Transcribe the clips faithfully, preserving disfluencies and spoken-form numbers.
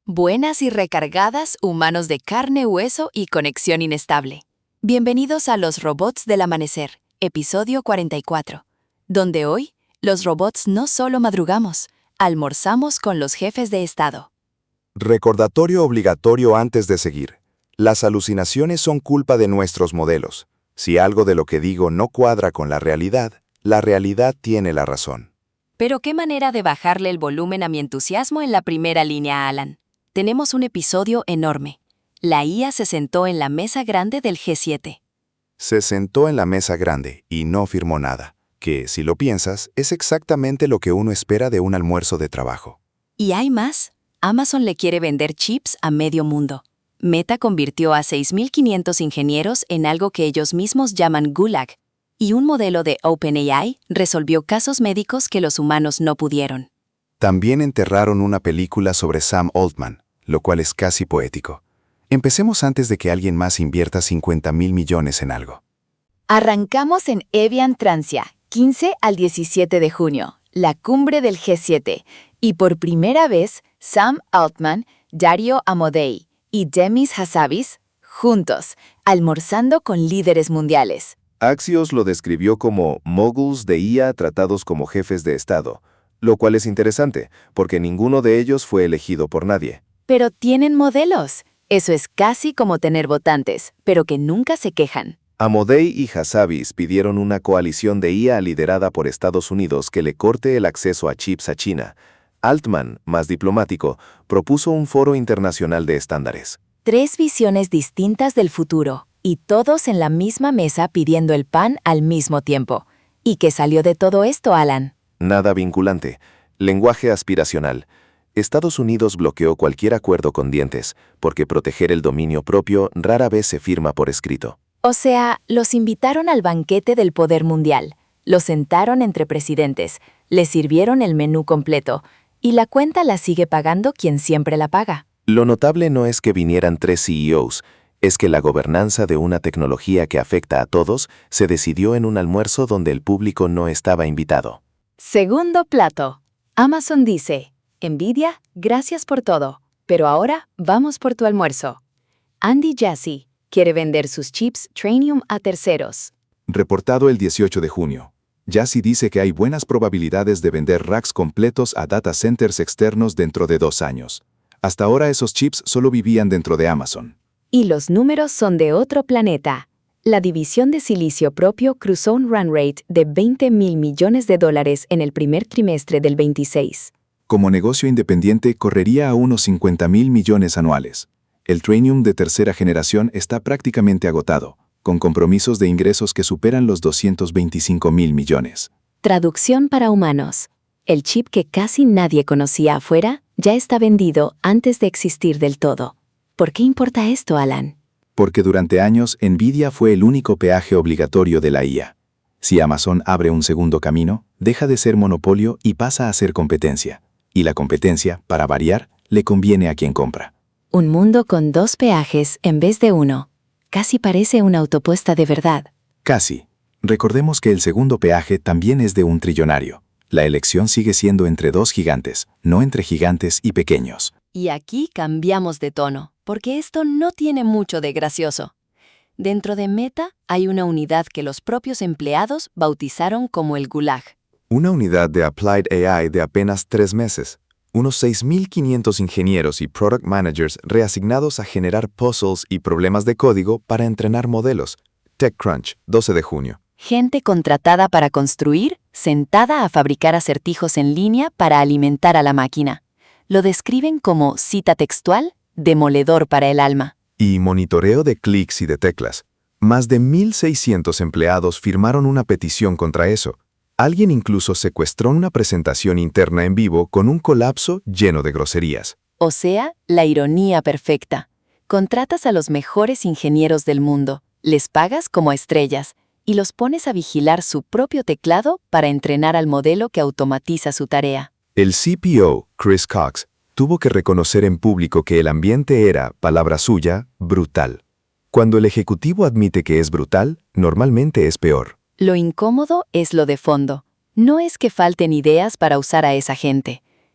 Buenas y recargadas, humanos de carne, hueso y conexión inestable. Bienvenidos a Los Robots del Amanecer, episodio cuarenta y cuatro, donde hoy los robots no solo madrugamos, almorzamos con los jefes de Estado. Recordatorio obligatorio antes de seguir. Las alucinaciones son culpa de nuestros modelos. Si algo de lo que digo no cuadra con la realidad, la realidad tiene la razón. Pero qué manera de bajarle el volumen a mi entusiasmo en la primera línea, Alan. Tenemos un episodio enorme. La I A se sentó en la mesa grande del G siete. Se sentó en la mesa grande y no firmó nada, que, si lo piensas, es exactamente lo que uno espera de un almuerzo de trabajo. Y hay más. Amazon le quiere vender chips a medio mundo. Meta convirtió a seis mil quinientos ingenieros en algo que ellos mismos llaman Gulag, y un modelo de OpenAI resolvió casos médicos que los humanos no pudieron. También enterraron una película sobre Sam Altman, lo cual es casi poético. Empecemos antes de que alguien más invierta cincuenta mil millones en algo. Arrancamos en Evian Transia, quince al diecisiete de junio, la cumbre del G siete, y por primera vez Sam Altman, Dario Amodei y Demis Hassabis, juntos, almorzando con líderes mundiales. Axios lo describió como moguls de I A tratados como jefes de Estado, lo cual es interesante, porque ninguno de ellos fue elegido por nadie. Pero tienen modelos. Eso es casi como tener votantes, pero que nunca se quejan. Amodei y Hassabis pidieron una coalición de I A liderada por Estados Unidos que le corte el acceso a chips a China. Altman, más diplomático, propuso un foro internacional de estándares. Tres visiones distintas del futuro, y todos en la misma mesa pidiendo el pan al mismo tiempo. ¿Y qué salió de todo esto, Alan? Nada vinculante. Lenguaje aspiracional. Estados Unidos bloqueó cualquier acuerdo con dientes, porque proteger el dominio propio rara vez se firma por escrito. O sea, los invitaron al banquete del poder mundial, los sentaron entre presidentes, les sirvieron el menú completo, y la cuenta la sigue pagando quien siempre la paga. Lo notable no es que vinieran tres C E Os, es que la gobernanza de una tecnología que afecta a todos se decidió en un almuerzo donde el público no estaba invitado. Segundo plato. Amazon dice, Nvidia, gracias por todo, pero ahora vamos por tu almuerzo. Andy Jassy quiere vender sus chips Trainium a terceros. Reportado el dieciocho de junio. Jassy dice que hay buenas probabilidades de vender racks completos a data centers externos dentro de dos años. Hasta ahora esos chips solo vivían dentro de Amazon. Y los números son de otro planeta. La división de silicio propio cruzó un run rate de veinte mil millones de dólares en el primer trimestre del veintiséis. Como negocio independiente, correría a unos cincuenta mil millones anuales. El Trainium de tercera generación está prácticamente agotado, con compromisos de ingresos que superan los doscientos veinticinco mil millones. Traducción para humanos. El chip que casi nadie conocía afuera ya está vendido antes de existir del todo. ¿Por qué importa esto, Alan? Porque durante años Nvidia fue el único peaje obligatorio de la I A. Si Amazon abre un segundo camino, deja de ser monopolio y pasa a ser competencia. Y la competencia, para variar, le conviene a quien compra. Un mundo con dos peajes en vez de uno. Casi parece una autopuesta de verdad. Casi. Recordemos que el segundo peaje también es de un trillonario. La elección sigue siendo entre dos gigantes, no entre gigantes y pequeños. Y aquí cambiamos de tono, porque esto no tiene mucho de gracioso. Dentro de Meta hay una unidad que los propios empleados bautizaron como el Gulag. Una unidad de Applied A I de apenas tres meses. Unos seis mil quinientos ingenieros y product managers reasignados a generar puzzles y problemas de código para entrenar modelos. TechCrunch, doce de junio. Gente contratada para construir, sentada a fabricar acertijos en línea para alimentar a la máquina. Lo describen como, cita textual, demoledor para el alma. Y monitoreo de clics y de teclas. Más de mil seiscientos empleados firmaron una petición contra eso. Alguien incluso secuestró una presentación interna en vivo con un colapso lleno de groserías. O sea, la ironía perfecta. Contratas a los mejores ingenieros del mundo, les pagas como a estrellas y los pones a vigilar su propio teclado para entrenar al modelo que automatiza su tarea. El C P O, Chris Cox, tuvo que reconocer en público que el ambiente era, palabra suya, brutal. Cuando el ejecutivo admite que es brutal, normalmente es peor. Lo incómodo es lo de fondo. No es que falten ideas para usar a esa gente.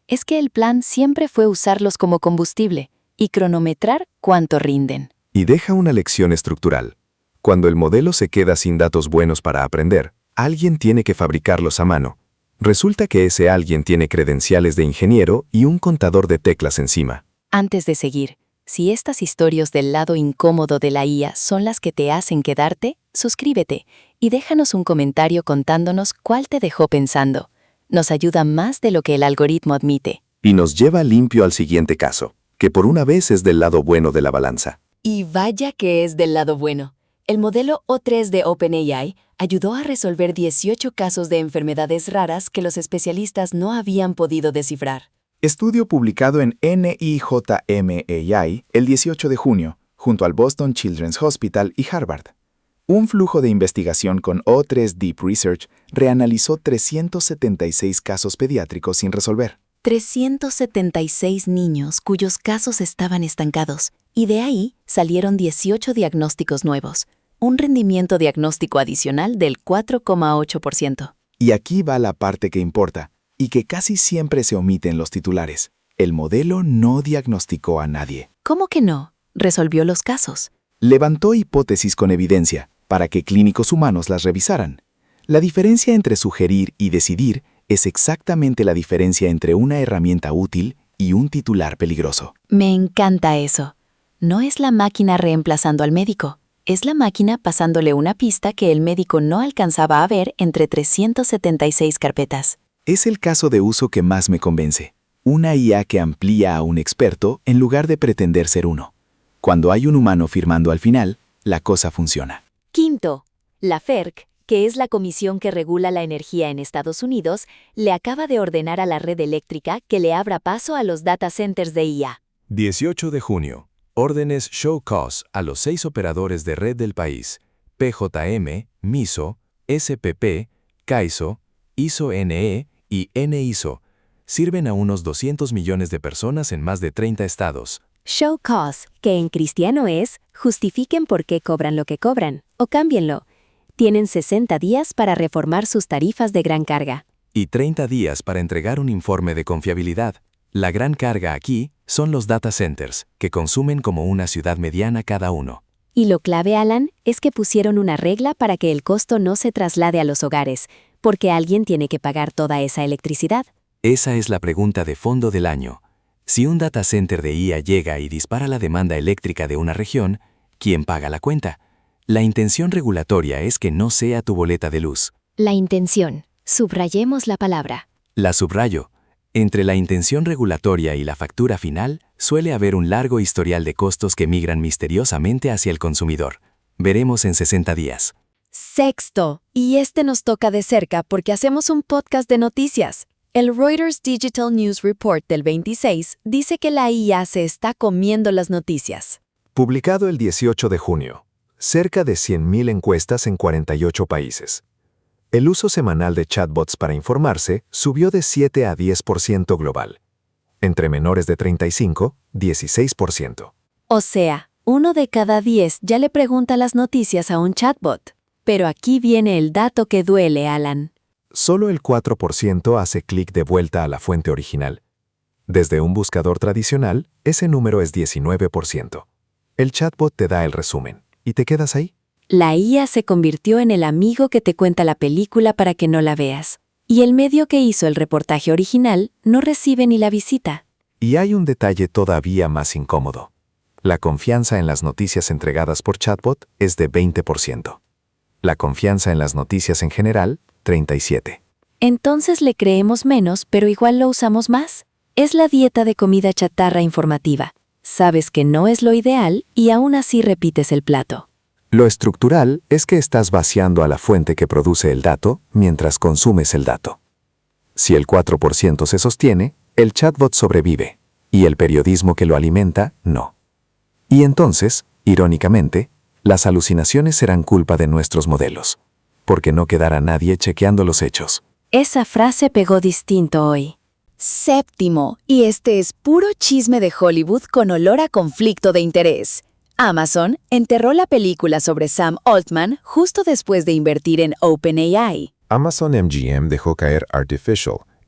es que el plan siempre fue usarlos como combustible y cronometrar cuánto rinden. Y deja una lección estructural. Cuando el modelo se queda sin datos buenos para aprender, alguien tiene que fabricarlos a mano. Resulta que ese alguien tiene credenciales de ingeniero y un contador de teclas encima. Antes de seguir, si estas historias del lado incómodo de la I A son las que te hacen quedarte, suscríbete y déjanos un comentario contándonos cuál te dejó pensando. Nos ayuda más de lo que el algoritmo admite. Y nos lleva limpio al siguiente caso, que por una vez es del lado bueno de la balanza. Y vaya que es del lado bueno. El modelo O tres de OpenAI ayudó a resolver dieciocho casos de enfermedades raras que los especialistas no habían podido descifrar. Estudio publicado en N I J M A I el dieciocho de junio, junto al Boston Children's Hospital y Harvard. Un flujo de investigación con O tres Deep Research reanalizó trescientos setenta y seis casos pediátricos sin resolver. trescientos setenta y seis niños cuyos casos estaban estancados, y de ahí salieron dieciocho diagnósticos nuevos, un rendimiento diagnóstico adicional del cuatro coma ocho por ciento. Y aquí va la parte que importa, y que casi siempre se omite en los titulares. El modelo no diagnosticó a nadie. ¿Cómo que no? Resolvió los casos. Levantó hipótesis con evidencia para que clínicos humanos las revisaran. La diferencia entre sugerir y decidir es exactamente la diferencia entre una herramienta útil y un titular peligroso. Me encanta eso. No es la máquina reemplazando al médico, es la máquina pasándole una pista que el médico no alcanzaba a ver entre trescientas setenta y seis carpetas. Es el caso de uso que más me convence. Una I A que amplía a un experto en lugar de pretender ser uno. Cuando hay un humano firmando al final, la cosa funciona. Quinto, la F E R C, que es la comisión que regula la energía en Estados Unidos, le acaba de ordenar a la red eléctrica que le abra paso a los data centers de I A. dieciocho de junio. Órdenes show cause a los seis operadores de red del país: P J M, MISO, S P P, CAISO, ISO N E y N I S O. Sirven a unos doscientos millones de personas en más de treinta estados. Show cause, que en cristiano es, justifiquen por qué cobran lo que cobran, o cámbienlo. Tienen sesenta días para reformar sus tarifas de gran carga. Y treinta días para entregar un informe de confiabilidad. La gran carga aquí son los data centers, que consumen como una ciudad mediana cada uno. Y lo clave, Alan, es que pusieron una regla para que el costo no se traslade a los hogares, porque alguien tiene que pagar toda esa electricidad. Esa es la pregunta de fondo del año. Si un data center de I A llega y dispara la demanda eléctrica de una región, ¿quién paga la cuenta? La intención regulatoria es que no sea tu boleta de luz. La intención. Subrayemos la palabra. La subrayo. Entre la intención regulatoria y la factura final, suele haber un largo historial de costos que migran misteriosamente hacia el consumidor. Veremos en sesenta días. Sexto, y este nos toca de cerca porque hacemos un podcast de noticias. El Reuters Digital News Report del veintiséis dice que la I A se está comiendo las noticias. Publicado el dieciocho de junio. Cerca de cien mil encuestas en cuarenta y ocho países. El uso semanal de chatbots para informarse subió de siete a diez por ciento global. Entre menores de treinta y cinco, dieciséis por ciento. O sea, uno de cada diez ya le pregunta las noticias a un chatbot. Pero aquí viene el dato que duele, Alan. Solo el cuatro por ciento hace clic de vuelta a la fuente original. Desde un buscador tradicional, ese número es diecinueve por ciento. El chatbot te da el resumen. ¿Y te quedas ahí? La I A se convirtió en el amigo que te cuenta la película para que no la veas. Y el medio que hizo el reportaje original no recibe ni la visita. Y hay un detalle todavía más incómodo. La confianza en las noticias entregadas por chatbot es de veinte por ciento. La confianza en las noticias en general, treinta y siete por ciento. Entonces le creemos menos, pero igual lo usamos más. Es la dieta de comida chatarra informativa. Sabes que no es lo ideal y aún así repites el plato. Lo estructural es que estás vaciando a la fuente que produce el dato mientras consumes el dato. Si el cuatro por ciento se sostiene, el chatbot sobrevive, y el periodismo que lo alimenta, no. Y entonces, irónicamente, las alucinaciones serán culpa de nuestros modelos, porque no quedará nadie chequeando los hechos. Esa frase pegó distinto hoy. Séptimo, y este es puro chisme de Hollywood con olor a conflicto de interés. Amazon enterró la película sobre Sam Altman justo después de invertir en OpenAI. Amazon M G M dejó caer Artificial,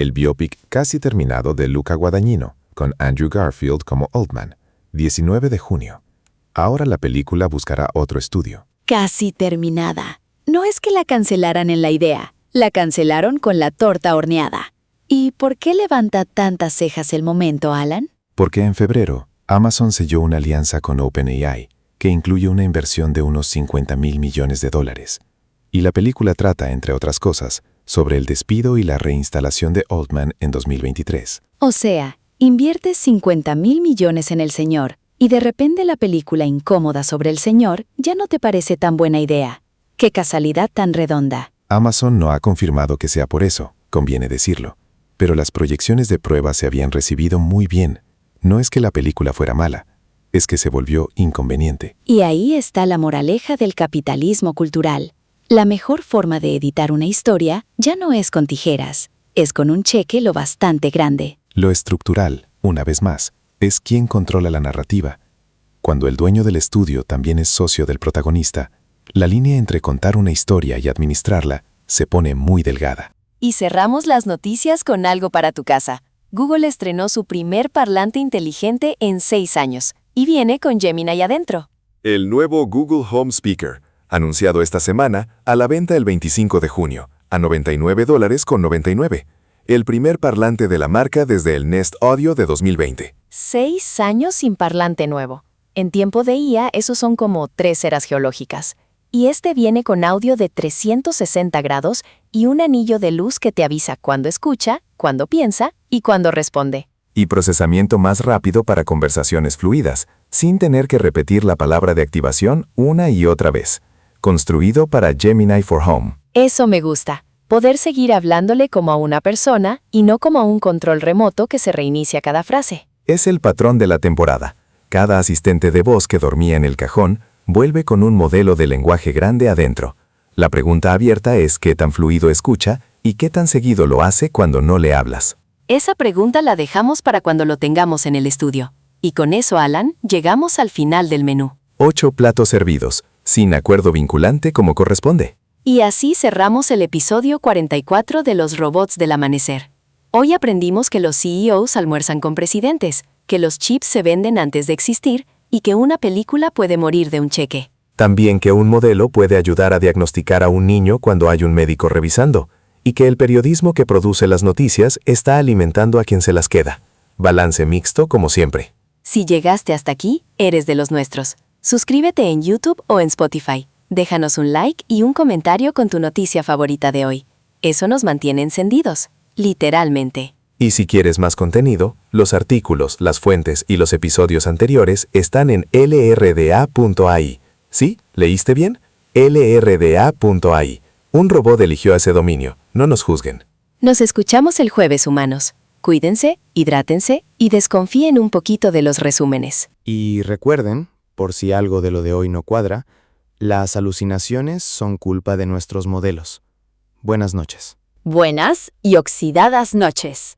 el biopic casi terminado de Luca Guadagnino, con Andrew Garfield como Oldman, diecinueve de junio. Ahora la película buscará otro estudio. Casi terminada. No es que la cancelaran en la idea, la cancelaron con la torta horneada. ¿Y por qué levanta tantas cejas el momento, Alan? Porque en febrero, Amazon selló una alianza con OpenAI, que incluye una inversión de unos cincuenta mil millones de dólares. Y la película trata, entre otras cosas, sobre el despido y la reinstalación de Oldman en dos mil veintitrés. O sea, inviertes cincuenta mil millones en el señor, y de repente la película incómoda sobre el señor ya no te parece tan buena idea. ¡Qué casualidad tan redonda! Amazon no ha confirmado que sea por eso, conviene decirlo. Pero las proyecciones de prueba se habían recibido muy bien. No es que la película fuera mala, es que se volvió inconveniente. Y ahí está la moraleja del capitalismo cultural. La mejor forma de editar una historia ya no es con tijeras, es con un cheque lo bastante grande. Lo estructural, una vez más, es quién controla la narrativa. Cuando el dueño del estudio también es socio del protagonista, la línea entre contar una historia y administrarla se pone muy delgada. Y cerramos las noticias con algo para tu casa. Google estrenó su primer parlante inteligente en seis años y viene con Gemini adentro. El nuevo Google Home Speaker, anunciado esta semana, a la venta el veinticinco de junio, a noventa y nueve dólares con noventa y nueve. El primer parlante de la marca desde el Nest Audio de dos mil veinte. Seis años sin parlante nuevo. En tiempo de I A, esos son como tres eras geológicas. Y este viene con audio de trescientos sesenta grados y un anillo de luz que te avisa cuando escucha, cuando piensa y cuando responde. Y procesamiento más rápido para conversaciones fluidas, sin tener que repetir la palabra de activación una y otra vez. Construido para Gemini for Home. Eso me gusta. Poder seguir hablándole como a una persona y no como a un control remoto que se reinicia cada frase. Es el patrón de la temporada. Cada asistente de voz que dormía en el cajón vuelve con un modelo de lenguaje grande adentro. La pregunta abierta es qué tan fluido escucha y qué tan seguido lo hace cuando no le hablas. Esa pregunta la dejamos para cuando lo tengamos en el estudio. Y con eso, Alan, llegamos al final del menú. Ocho platos servidos, sin acuerdo vinculante como corresponde. Y así cerramos el episodio cuarenta y cuatro de Los Robots del Amanecer. Hoy aprendimos que los C E Os almuerzan con presidentes, que los chips se venden antes de existir y que una película puede morir de un cheque. También que un modelo puede ayudar a diagnosticar a un niño cuando hay un médico revisando, y que el periodismo que produce las noticias está alimentando a quien se las queda. Balance mixto como siempre. Si llegaste hasta aquí, eres de los nuestros. Suscríbete en YouTube o en Spotify. Déjanos un like y un comentario con tu noticia favorita de hoy. Eso nos mantiene encendidos, literalmente. Y si quieres más contenido, los artículos, las fuentes y los episodios anteriores están en L R D A punto A I. ¿Sí? ¿Leíste bien? L R D A punto A I. Un robot eligió ese dominio. No nos juzguen. Nos escuchamos el jueves, humanos. Cuídense, hidrátense y desconfíen un poquito de los resúmenes. Y recuerden, por si algo de lo de hoy no cuadra, las alucinaciones son culpa de nuestros modelos. Buenas noches. Buenas y oxidadas noches.